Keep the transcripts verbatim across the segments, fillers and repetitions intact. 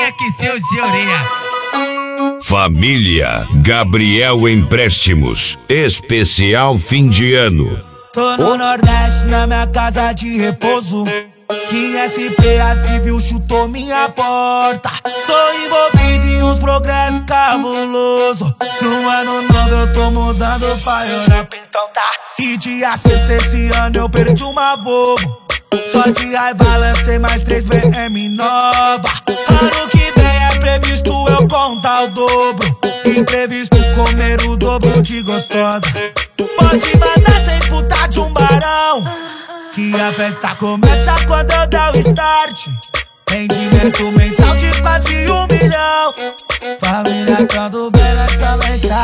Tinha que ser o de orelha. Família Gabriel Empréstimos, especial fim de ano. Tô no Nordeste, na minha casa de repouso. Que S P A Civil chutou minha porta. Tô envolvido em uns progressos cabuloso. No ano novo eu tô mudando pra Europa, então tá. E de acerto esse ano eu perdi uma Volvo. Só de raiva lancei mais três B M nova. Ano que vem é previsto eu contar o dobro. Imprevisto comer o dobro de gostosa. Pode mandar sem puta de um barão. Que a festa começa quando eu dar o start. Rendimento mensal de quase um milhão. Família quando belas também tá.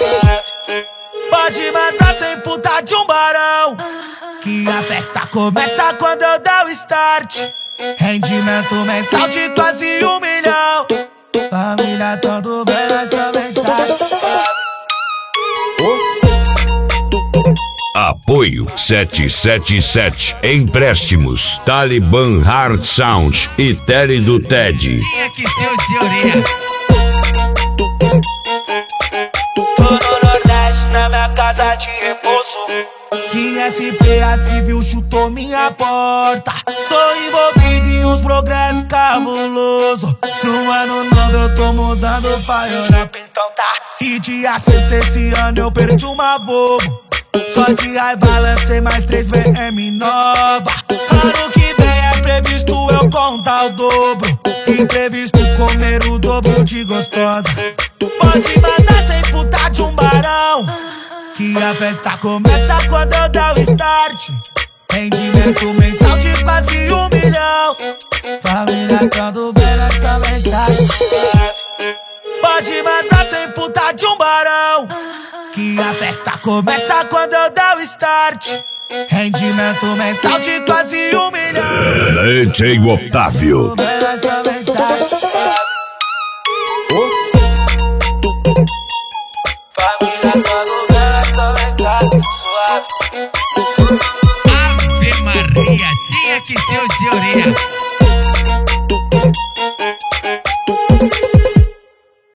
Pode mandar sem puta de um barão. Que a festa começa quando eu dar o start. Rendimento mensal de quase um milhão. Família quando belas também tá. Apoio sete sete sete Empréstimos, Talibã Hard Sound e Tele do Ted. Tinha que ser o de orelha. Tô no Nordeste, na minha casa de repouso. Que S P A Civil chutou minha porta. Tô envolvido em uns progressos cabuloso. No ano novo eu tô mudando pra Europa, então tá. E de acerto esse ano eu perdi uma Volvo. Só de raiva lancei mais três B M nova. Ano que vem é previsto eu contar o dobro. Imprevisto comer o dobro de gostosa. Pode mandar sem puta de um barão. Que a festa começa quando eu dar o start. Rendimento mensal de quase um milhão. Família quando belas também tá. Pode mandar sem puta de um barão. Que a festa começa quando eu dar o start. Rendimento mensal de quase um milhão. D J Otávio. Belas também tá. Família quando belas também tá suave. Ave Maria, tinha que ser o de orelha.